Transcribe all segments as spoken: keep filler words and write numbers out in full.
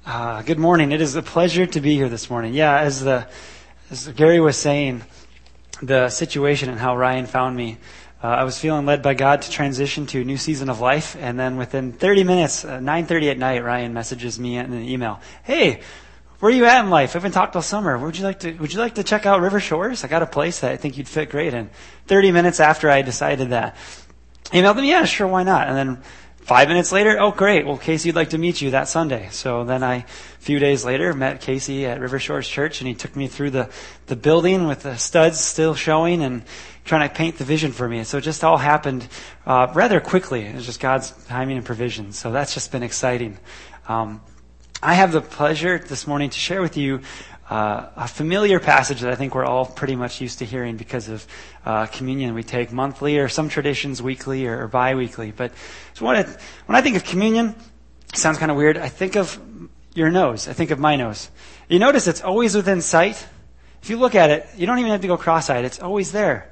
Uh, good morning. It is a pleasure to be here this morning. Yeah, as the as Gary was saying, the situation and how Ryan found me, uh, I was feeling led by God to transition to a new season of life, and then within thirty minutes, uh, nine thirty at night, Ryan messages me in an email. Hey, where are you at in life? I haven't talked all summer. Would you like to Would you like to check out River Shores? I got a place that I think you'd fit great in. thirty minutes after I decided that, emailed them. Yeah, sure, why not? And then Five minutes later, oh great, well Casey would like to meet you that Sunday. So then I, a few days later, met Casey at River Shores Church, and he took me through the, the building with the studs still showing and trying to paint the vision for me. So it just all happened uh, rather quickly. It was just God's timing and provision. So that's just been exciting. Um, I have the pleasure this morning to share with you Uh, a familiar passage that I think we're all pretty much used to hearing because of uh, communion we take monthly, or some traditions weekly or, or bi-weekly. But so when, it, when I think of communion, it sounds kind of weird. I think of your nose. I think of my nose. You notice it's always within sight. If you look at it, you don't even have to go cross-eyed. It's always there.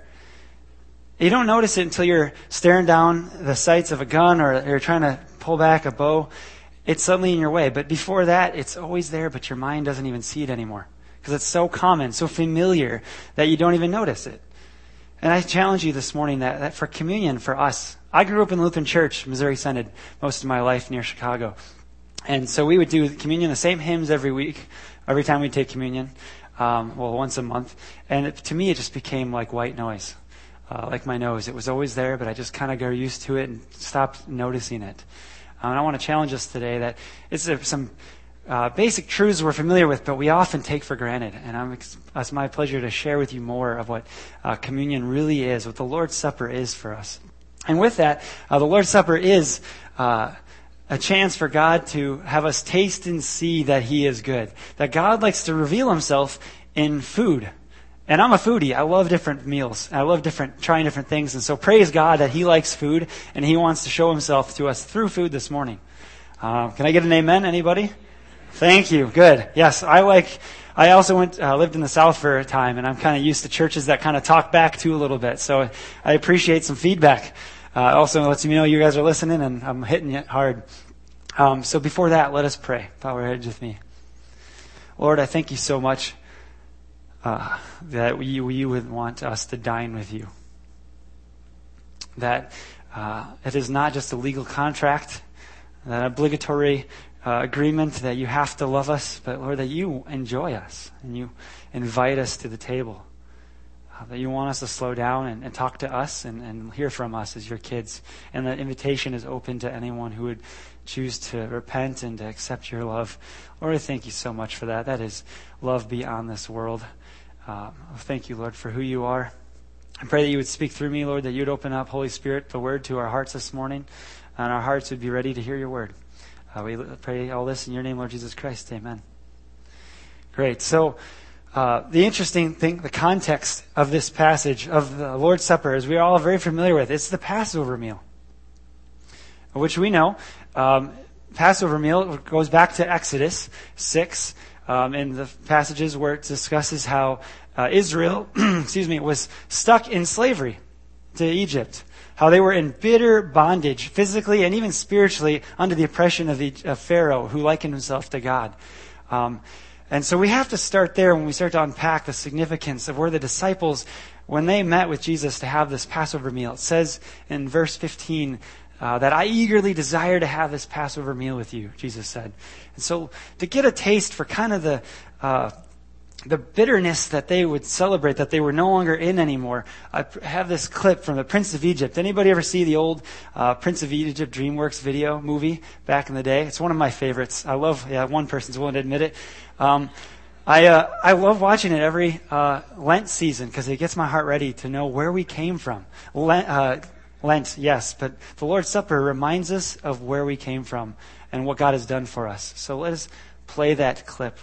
You don't notice it until you're staring down the sights of a gun, or you're trying to pull back a bow. It's suddenly in your way. But before that, it's always there, but your mind doesn't even see it anymore. Because it's so common, so familiar, that you don't even notice it. And I challenge you this morning that, that for communion, for us, I grew up in Lutheran Church, Missouri Synod, most of my life near Chicago. And so we would do communion, the same hymns every week, every time we take communion, um, well, once a month. And it, to me, it just became like white noise, uh, like my nose. It was always there, but I just kind of got used to it and stopped noticing it. Um, and I want to challenge us today that it's uh, some uh, basic truths we're familiar with, but we often take for granted. And I'm, it's my pleasure to share with you more of what uh, communion really is, what the Lord's Supper is for us. And with that, uh, the Lord's Supper is uh, a chance for God to have us taste and see that He is good. That God likes to reveal Himself in food. And I'm a foodie. I love different meals. I love different, trying different things. And so praise God that He likes food, and He wants to show Himself to us through food this morning. Uh, can I get an amen? Anybody? Thank you. Good. Yes, I like, I also went, uh, lived in the South for a time, and I'm kind of used to churches that kind of talk back to a little bit. So I appreciate some feedback. Uh, also lets me know you guys are listening, and I'm hitting it hard. Um, so before that, let us pray. Bow our heads with me. Lord, I thank You so much Uh, that you, you would want us to dine with You. That uh, it is not just a legal contract, that obligatory uh, agreement that You have to love us, but Lord, that You enjoy us and You invite us to the table. Uh, that You want us to slow down and, and talk to us and, and hear from us as Your kids. And that invitation is open to anyone who would choose to repent and to accept Your love. Lord, I thank You so much for that. That is love beyond this world. Uh, thank You, Lord, for who You are. I pray that You would speak through me, Lord, that You would open up, Holy Spirit, the Word to our hearts this morning, and our hearts would be ready to hear Your Word. Uh, we pray all this in Your name, Lord Jesus Christ. Amen. Great. So uh, the interesting thing, the context of this passage of the Lord's Supper, is we are all very familiar with. It's the Passover meal, which we know. Um, Passover meal goes back to Exodus six. Um, in the passages where it discusses how uh, Israel, excuse me, was stuck in slavery to Egypt, how they were in bitter bondage, physically and even spiritually, under the oppression of, the, of Pharaoh, who likened himself to God. Um, and so we have to start there when we start to unpack the significance of where the disciples, when they met with Jesus to have this Passover meal. It says in verse fifteen, Uh, that I eagerly desire to have this Passover meal with You, Jesus said. And so to get a taste for kind of the uh, the bitterness that they would celebrate, that they were no longer in anymore, I have this clip from the Prince of Egypt. Anybody ever see the old uh, Prince of Egypt DreamWorks video movie back in the day? It's one of my favorites. I love, yeah, one person's willing to admit it. Um, I uh, I love watching it every uh, Lent season because it gets my heart ready to know where we came from. Lent, uh, Lent, yes, but the Lord's Supper reminds us of where we came from and what God has done for us. So let us play that clip.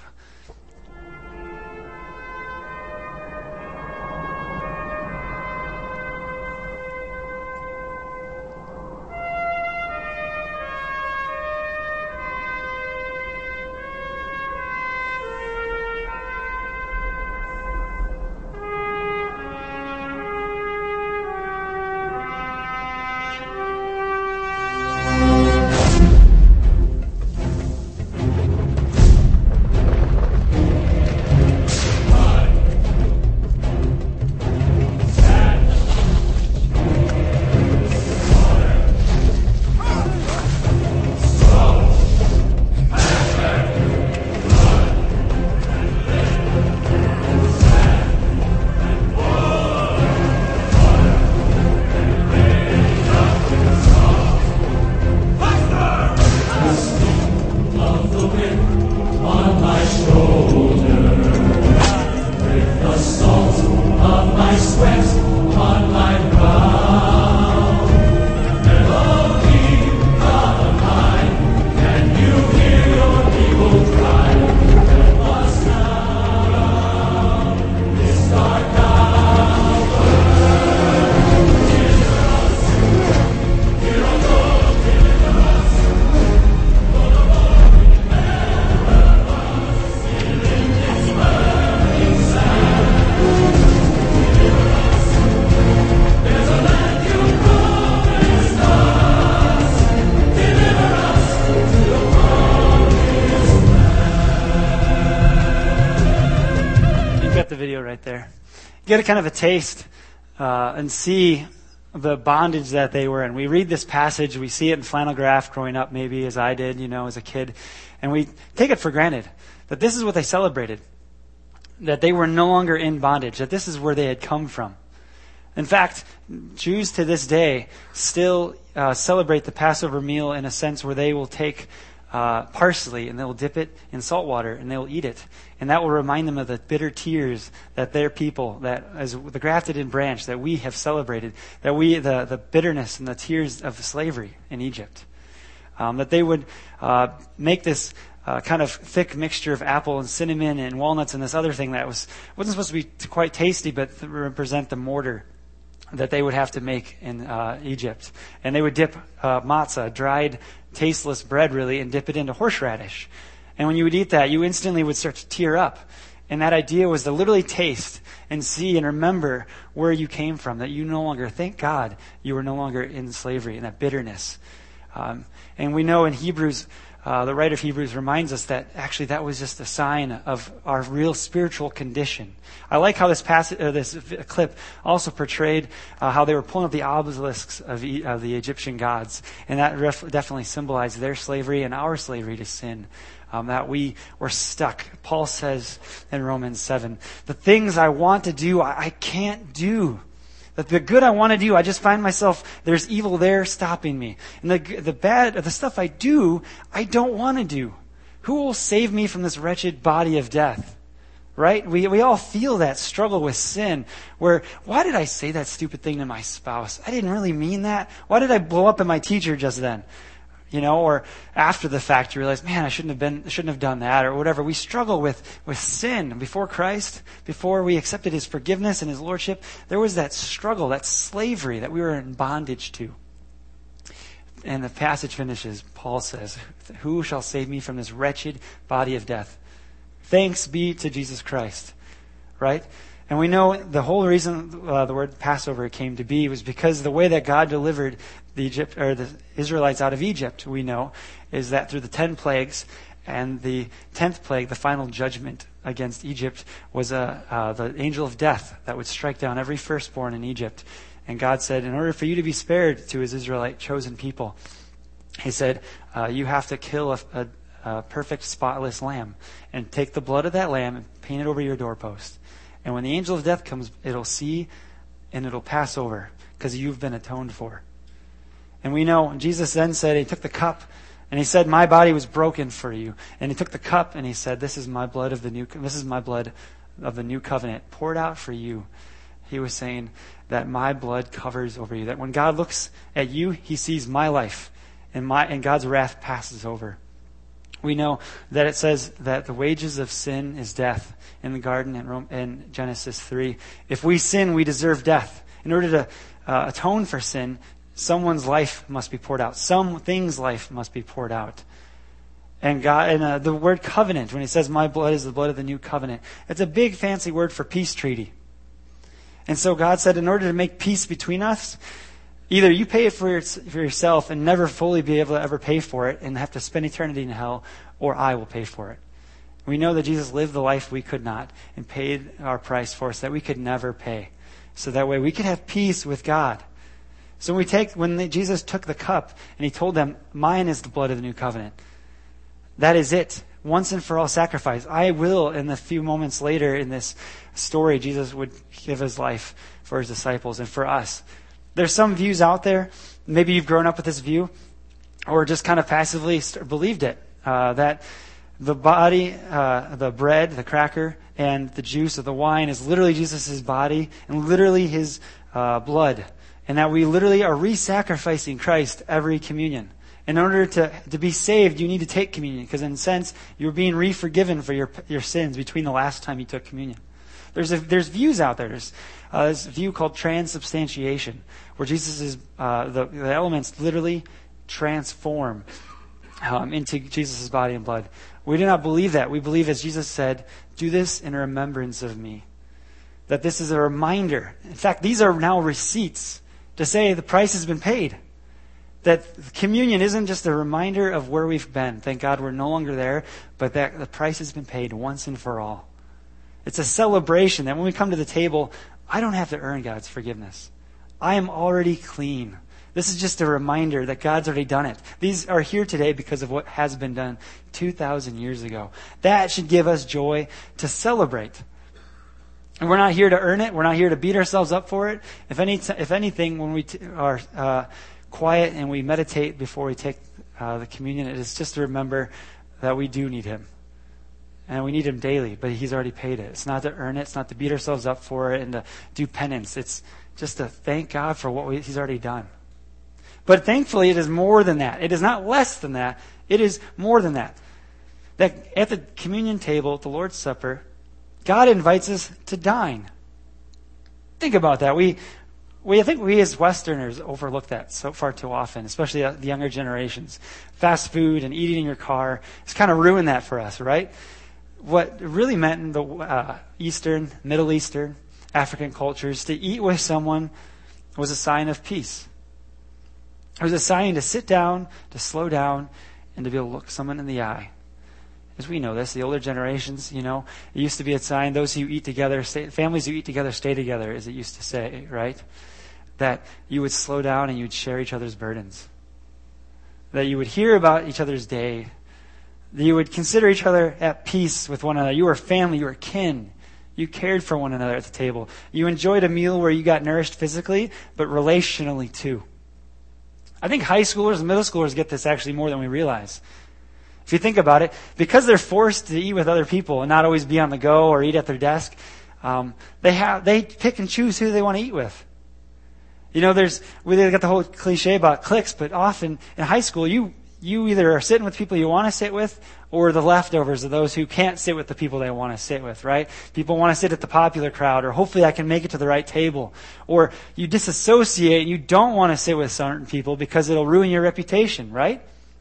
right there. Get a kind of a taste uh, and see the bondage that they were in. We read this passage, we see it in flannel graph growing up, maybe as I did, you know, as a kid, and we take it for granted that this is what they celebrated, that they were no longer in bondage, that this is where they had come from. In fact, Jews to this day still uh, celebrate the Passover meal in a sense where they will take uh, parsley and they'll dip it in salt water and they'll eat it. And that will remind them of the bitter tears that their people, that as the grafted in branch that we have celebrated, that we, the, the bitterness and the tears of slavery in Egypt. Um, that they would uh, make this uh, kind of thick mixture of apple and cinnamon and walnuts and this other thing that was, wasn't supposed to be quite tasty, but to represent the mortar that they would have to make in uh, Egypt. And they would dip uh, matzah, dried, tasteless bread really, and dip it into horseradish. And when you would eat that, you instantly would start to tear up. And that idea was to literally taste and see and remember where you came from, that you no longer, thank God, you were no longer in slavery, in that bitterness. Um, and we know in Hebrews, Uh, the writer of Hebrews reminds us that actually that was just a sign of our real spiritual condition. I like how this passage, uh, this clip also portrayed uh, how they were pulling up the obelisks of, e- of the Egyptian gods, and that ref- definitely symbolized their slavery and our slavery to sin. Um, that we were stuck. Paul says in Romans seven, the things I want to do, I, I can't do. That the good I want to do, I just find myself, there's evil there stopping me. And the the bad, the stuff I do, I don't want to do. Who will save me from this wretched body of death? Right? We we all feel that struggle with sin where, why did I say that stupid thing to my spouse? I didn't really mean that. Why did I blow up at my teacher just then? You know, or after the fact you realize, man, I shouldn't have been, shouldn't have done that, or whatever. We struggle with, with sin. Before Christ, before we accepted His forgiveness and His lordship, there was that struggle, that slavery that we were in bondage to. And the passage finishes, Paul says, who shall save me from this wretched body of death? Thanks be to Jesus Christ. Right? And we know the whole reason uh, the word Passover came to be was because the way that God delivered the Egypt or the Israelites out of Egypt, we know, is that through the ten plagues and the tenth plague, the final judgment against Egypt was a, uh, the angel of death that would strike down every firstborn in Egypt. And God said, in order for you to be spared to His Israelite chosen people, He said, uh, you have to kill a, a, a perfect spotless lamb and take the blood of that lamb and paint it over your doorpost. And when the angel of death comes, it'll see and it'll pass over because you've been atoned for. And we know Jesus then said, He took the cup and He said, my body was broken for you. And He took the cup and He said, this is my blood of the new, this is my blood of the new covenant poured out for you. He was saying that my blood covers over you. That when God looks at you, He sees my life and my, and God's wrath passes over. We know that it says that the wages of sin is death in the garden in, Rome, in Genesis three. If we sin, we deserve death. In order to uh, atone for sin, someone's life must be poured out. Some thing's life must be poured out. And God, and uh, the word covenant, when He says, my blood is the blood of the new covenant, it's a big fancy word for peace treaty. And so God said, in order to make peace between us, either you pay it for, your, for yourself and never fully be able to ever pay for it and have to spend eternity in hell, or I will pay for it. We know that Jesus lived the life we could not and paid our price for us that we could never pay. So that way we could have peace with God. So when we take, when the, Jesus took the cup and He told them, mine is the blood of the new covenant. That is it. Once and for all sacrifice. I will, in the few moments later in this story, Jesus would give His life for His disciples and for us. There's some views out there, maybe you've grown up with this view, or just kind of passively believed it, uh, that the body, uh, the bread, the cracker, and the juice of the wine is literally Jesus' body and literally His uh, blood. And that we literally are re-sacrificing Christ every communion. In order to, to be saved, you need to take communion, because in a sense, you're being re-forgiven for your your sins between the last time you took communion. There's a, there's views out there. There's uh, this view called transubstantiation, where Jesus is uh, the, the elements literally transform um, into Jesus' body and blood. We do not believe that. We believe, as Jesus said, do this in remembrance of me. That this is a reminder. In fact, these are now receipts to say the price has been paid. That communion isn't just a reminder of where we've been. Thank God we're no longer there, but that the price has been paid once and for all. It's a celebration that when we come to the table, I don't have to earn God's forgiveness. I am already clean. This is just a reminder that God's already done it. These are here today because of what has been done two thousand years ago. That should give us joy to celebrate. And we're not here to earn it. We're not here to beat ourselves up for it. If any, if anything, when we t- are uh, quiet and we meditate before we take uh, the communion, it is just to remember that we do need Him. And we need Him daily, but He's already paid it. It's not to earn it. It's not to beat ourselves up for it and to do penance. It's just to thank God for what we, He's already done. But thankfully, it is more than that. It is not less than that. It is more than that. That at the communion table, at the Lord's Supper, God invites us to dine. Think about that. We, we, I think we as Westerners overlook that so far too often, especially the younger generations. Fast food and eating in your car has kind of ruined that for us, right? What it really meant in the uh, Eastern, Middle Eastern, African cultures, to eat with someone was a sign of peace. It was a sign to sit down, to slow down, and to be able to look someone in the eye. As we know this, the older generations, you know, it used to be a sign, those who eat together, stay, families who eat together stay together, as it used to say, right? That you would slow down and you would share each other's burdens. That you would hear about each other's day. That you would consider each other at peace with one another. You were family, you were kin. You cared for one another at the table. You enjoyed a meal where you got nourished physically, but relationally too. I think high schoolers and middle schoolers get this actually more than we realize. If you think about it, because they're forced to eat with other people and not always be on the go or eat at their desk, um, they have they pick and choose who they want to eat with. You know, there's we got the whole cliche about cliques, but often in high school, you you either are sitting with people you want to sit with, or the leftovers of those who can't sit with the people they want to sit with, right? People want to sit at the popular crowd, or hopefully I can make it to the right table. Or you disassociate and you don't want to sit with certain people because it'll ruin your reputation, right?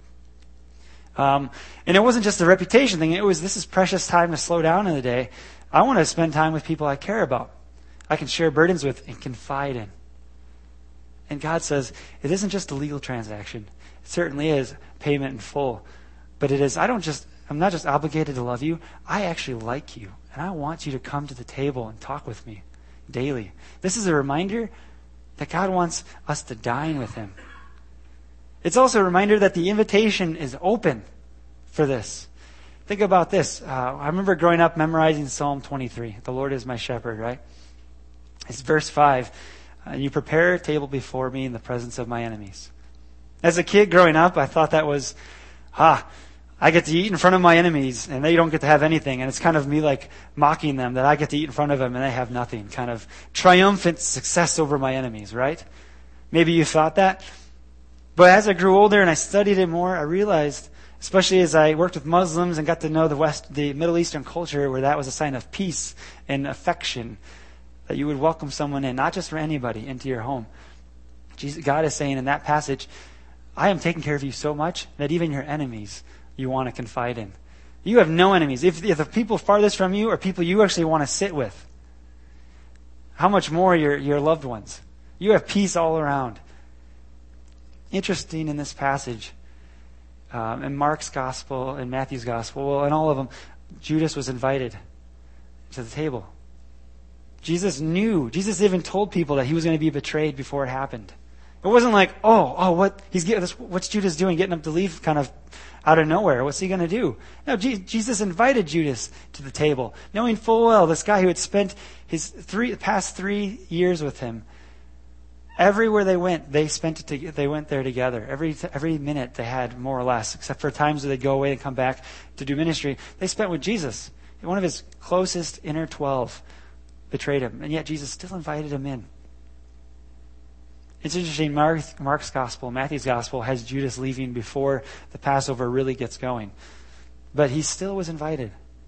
Um, and it wasn't just a reputation thing. It was, this is precious time to slow down in the day. I want to spend time with people I care about. I can share burdens with and confide in. And God says, it isn't just a legal transaction. It certainly is payment in full. But it is, I don't just, I'm not just obligated to love you. I actually like you. And I want you to come to the table and talk with me daily. This is a reminder that God wants us to dine with Him. It's also a reminder that the invitation is open for this. Think about this. Uh, I remember growing up memorizing Psalm twenty-three. The Lord is my shepherd, right? It's verse five. Uh, you prepare a table before me in the presence of my enemies. As a kid growing up, I thought that was, ah, I get to eat in front of my enemies and they don't get to have anything. And it's kind of me like mocking them that I get to eat in front of them and they have nothing. Kind of triumphant success over my enemies, right? Maybe you thought that. But as I grew older and I studied it more, I realized, especially as I worked with Muslims and got to know the West, the Middle Eastern culture, where that was a sign of peace and affection, that you would welcome someone in, not just for anybody, into your home. Jesus, God is saying in that passage, I am taking care of you so much that even your enemies you want to confide in. You have no enemies. If, if the people farthest from you are people you actually want to sit with, how much more your, your loved ones? You have peace all around. Interesting in this passage, um, in Mark's gospel, in Matthew's gospel, well, in all of them, Judas was invited to the table. Jesus knew. Jesus even told people that he was going to be betrayed before it happened. It wasn't like, oh, oh, what he's getting, what's Judas doing, getting up to leave, kind of out of nowhere. What's he going to do? No, G- Jesus invited Judas to the table, knowing full well this guy who had spent his three past three years with him. Everywhere they went, they spent it. To, they went there together. Every every minute they had, more or less, except for times where they'd go away and come back to do ministry. They spent with Jesus. One of his closest inner twelve betrayed him, and yet Jesus still invited him in. It's interesting. Mark, Mark's gospel, Matthew's gospel, has Judas leaving before the Passover really gets going, but he still was invited.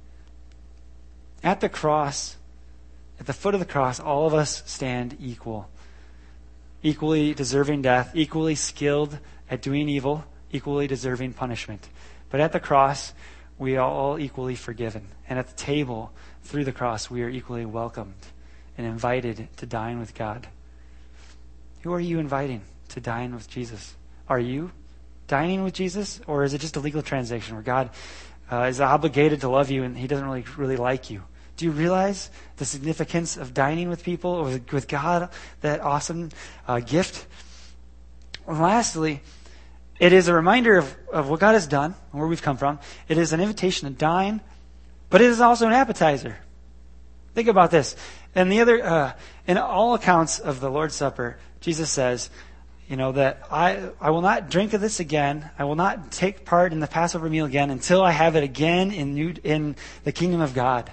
At the cross, at the foot of the cross, all of us stand equal. Equally deserving death, equally skilled at doing evil, equally deserving punishment. But at the cross, we are all equally forgiven. And at the table, through the cross, we are equally welcomed and invited to dine with God. Who are you inviting to dine with Jesus? Are you dining with Jesus? Or is it just a legal transaction where God uh, is obligated to love you and he doesn't really really like you? Do you realize the significance of dining with people, with, with God, that awesome uh, gift? And lastly, it is a reminder of, of what God has done and where we've come from. It is an invitation to dine, but it is also an appetizer. Think about this. And the other, uh, in all accounts of the Lord's Supper, Jesus says, you know, that I, I will not drink of this again. I will not take part in the Passover meal again until I have it again in new, in the kingdom of God.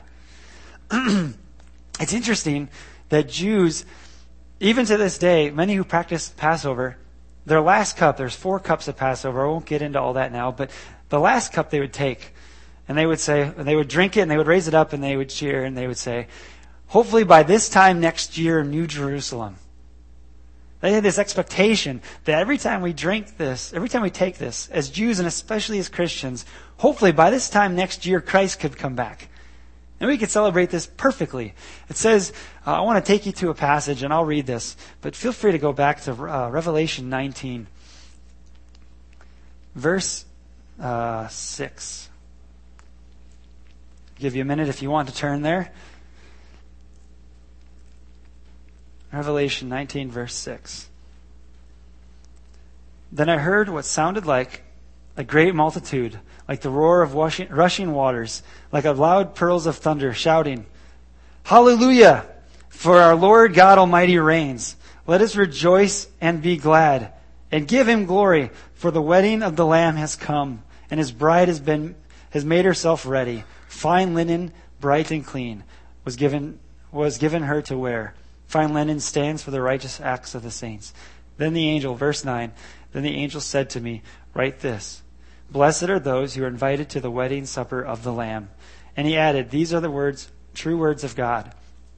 It's interesting that Jews, even to this day, many who practice Passover, their last cup, there's four cups of Passover. I won't get into all that now, but the last cup they would take, and they would say, and they would drink it, and they would raise it up, and they would cheer, and they would say, hopefully by this time next year, New Jerusalem. They had this expectation that every time we drink this, every time we take this, as Jews and especially as Christians, hopefully by this time next year, Christ could come back. And we could celebrate this perfectly. It says, uh, I want to take you to a passage, and I'll read this, but feel free to go back to uh, Revelation nineteen, verse uh, six. I'll give you a minute if you want to turn there. Revelation nineteen, verse six. Then I heard what sounded like a great multitude, like the roar of washing, rushing waters, like a loud peals of thunder, shouting, Hallelujah! For our Lord God Almighty reigns. Let us rejoice and be glad, and give him glory, for the wedding of the Lamb has come, and his bride has been has made herself ready. Fine linen, bright and clean, was given was given her to wear. Fine linen stands for the righteous acts of the saints. Then the angel, verse nine, then the angel said to me, write this, blessed are those who are invited to the wedding supper of the Lamb. And he added, these are the words, true words of God.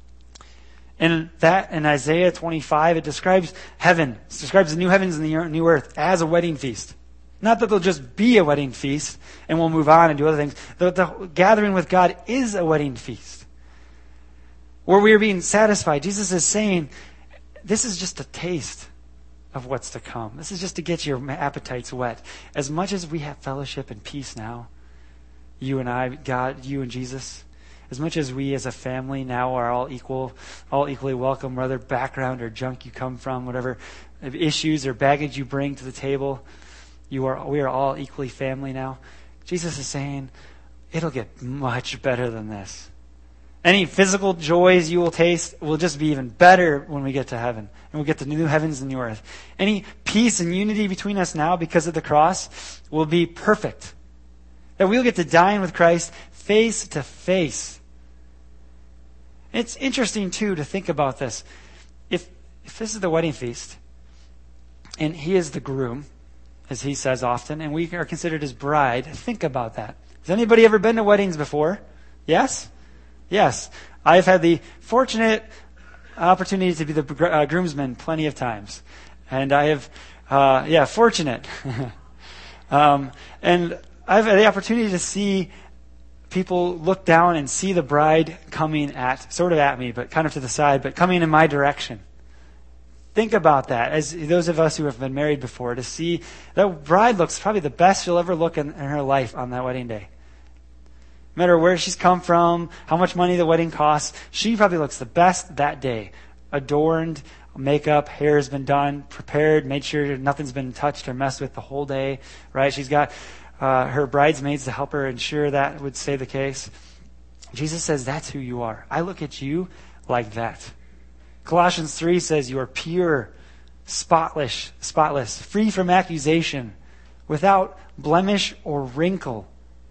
And that in Isaiah twenty-five, it describes heaven. It describes the new heavens and the new earth as a wedding feast. Not that there'll just be a wedding feast and we'll move on and do other things. The, the gathering with God is a wedding feast, where we are being satisfied. Jesus is saying, this is just a taste of what's to come. This is just to get your appetites wet. As much as we have fellowship and peace now, you and I, God, you and Jesus, as much as we as a family now are all equal, all equally welcome, whether background or junk you come from, whatever issues or baggage you bring to the table, you are, we are all equally family now. Jesus is saying, it'll get much better than this. Any physical joys you will taste will just be even better when we get to heaven. And we'll get the new heavens and new earth. Any peace and unity between us now because of the cross will be perfect. That we'll get to dine with Christ face to face. It's interesting, too, to think about this. If, if this is the wedding feast, and he is the groom, as he says often, and we are considered his bride, think about that. Has anybody ever been to weddings before? Yes? Yes, I've had the fortunate opportunity to be the uh, groomsman plenty of times. And I have, uh, yeah, fortunate. um, and I've had the opportunity to see people look down and see the bride coming at, sort of at me, but kind of to the side, but coming in my direction. Think about that, as those of us who have been married before, to see that bride looks probably the best she'll ever look in, in her life on that wedding day. No matter where she's come from, how much money the wedding costs, she probably looks the best that day. Adorned, makeup, hair has been done, prepared, made sure nothing's been touched or messed with the whole day, right? She's got uh, her bridesmaids to help her ensure that would stay the case. Jesus says that's who you are. I look at you like that. Colossians three says you are pure, spotless, spotless, free from accusation, without blemish or wrinkle.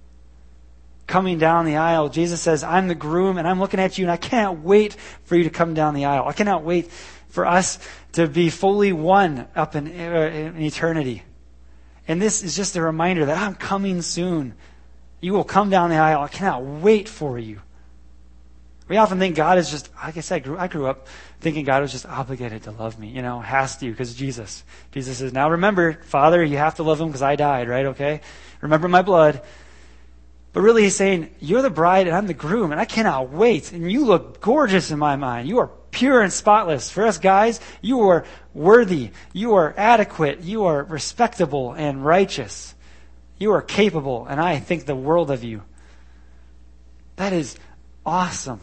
Coming down the aisle, Jesus says, I'm the groom and I'm looking at you and I cannot wait for you to come down the aisle. I cannot wait for us to be fully one up in, uh, in eternity. And this is just a reminder that I'm coming soon. You will come down the aisle. I cannot wait for you. We often think God is just, like I said, I grew, I grew up thinking God was just obligated to love me, you know, has to, because Jesus. Jesus says, now remember, Father, you have to love him because I died, right? Okay? Remember my blood. But really he's saying, you're the bride and I'm the groom and I cannot wait. And you look gorgeous in my mind. You are pure and spotless. For us guys, you are worthy. You are adequate. You are respectable and righteous. You are capable and I think the world of you. That is awesome.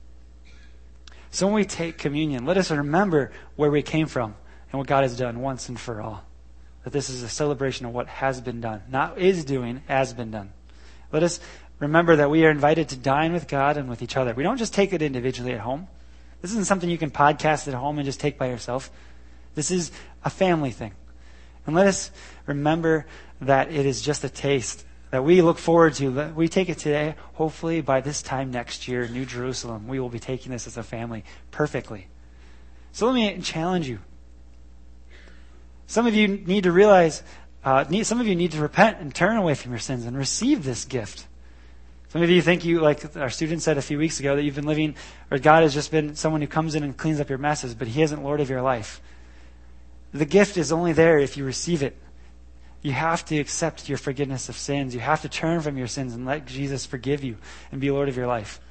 So when we take communion, let us remember where we came from and what God has done once and for all. That this is a celebration of what has been done, not is doing, has been done. Let us remember that we are invited to dine with God and with each other. We don't just take it individually at home. This isn't something you can podcast at home and just take by yourself. This is a family thing. And let us remember that it is just a taste that we look forward to. We take it today. Hopefully by this time next year, New Jerusalem, we will be taking this as a family perfectly. So let me challenge you. Some of you need to realize, uh, need, some of you need to repent and turn away from your sins and receive this gift. Some of you think you, like our student said a few weeks ago, that you've been living, or God has just been someone who comes in and cleans up your messes, but He isn't Lord of your life. The gift is only there if you receive it. You have to accept your forgiveness of sins. You have to turn from your sins and let Jesus forgive you and be Lord of your life.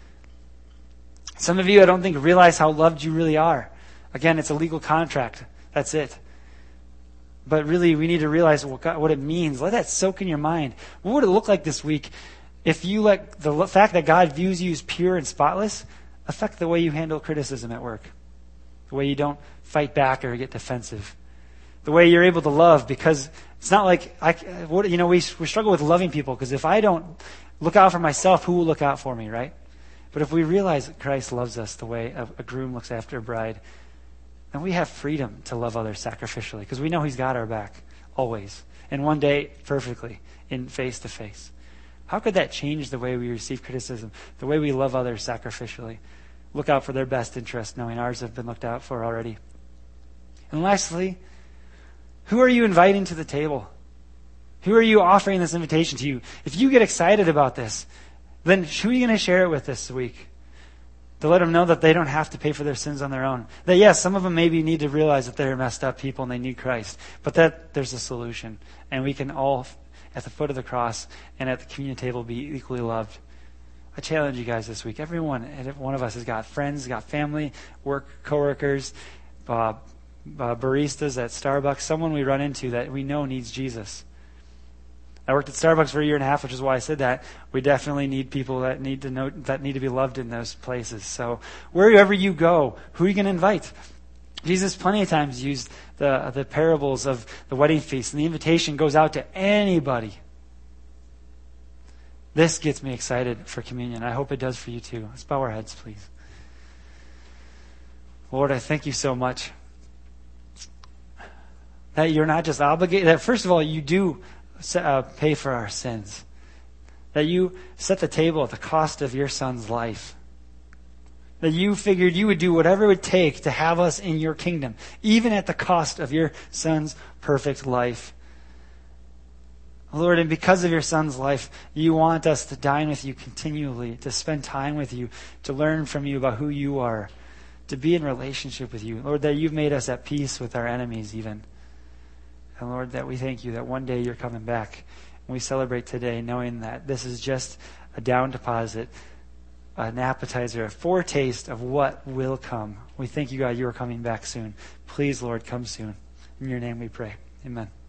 Some of you, I don't think, realize how loved you really are. Again, it's a legal contract. That's it. But really, we need to realize what, God, what it means. Let that soak in your mind. What would it look like this week if you let the fact that God views you as pure and spotless affect the way you handle criticism at work? The way you don't fight back or get defensive? The way you're able to love, because it's not like, I, what, you know, we, we struggle with loving people, because if I don't look out for myself, who will look out for me, right? But if we realize that Christ loves us the way a, a groom looks after a bride, then we have freedom to love others sacrificially, because we know He's got our back, always. And one day, perfectly, in face to face. How could that change the way we receive criticism, the way we love others sacrificially? Look out for their best interest, knowing ours have been looked out for already. And lastly, who are you inviting to the table? Who are you offering this invitation to you? If you get excited about this, then who are you going to share it with this week? To let them know that they don't have to pay for their sins on their own. That yes, some of them maybe need to realize that they're messed up people and they need Christ. But that there's a solution. And we can all, at the foot of the cross and at the communion table, be equally loved. I challenge you guys this week. Everyone, every one of us has got friends, got family, work, coworkers, uh, Uh, baristas at Starbucks, someone we run into that we know needs Jesus. I worked at Starbucks for a year and a half, which is why I said that. We definitely need people that need to know, that need to be loved in those places. So wherever you go, who are you going to invite? Jesus plenty of times used the, the parables of the wedding feast, and the invitation goes out to anybody. This gets me excited for communion. I hope it does for you too. Let's bow our heads, please. Lord, I thank you so much that you're not just obligated, that first of all, you do uh, pay for our sins. That you set the table at the cost of your Son's life. That you figured you would do whatever it would take to have us in your kingdom, even at the cost of your Son's perfect life. Lord, and because of your Son's life, you want us to dine with you continually, to spend time with you, to learn from you about who you are, to be in relationship with you. Lord, that you've made us at peace with our enemies even. And Lord, that we thank you that one day you're coming back. And we celebrate today knowing that this is just a down deposit, an appetizer, a foretaste of what will come. We thank you, God, you are coming back soon. Please, Lord, come soon. In your name we pray. Amen.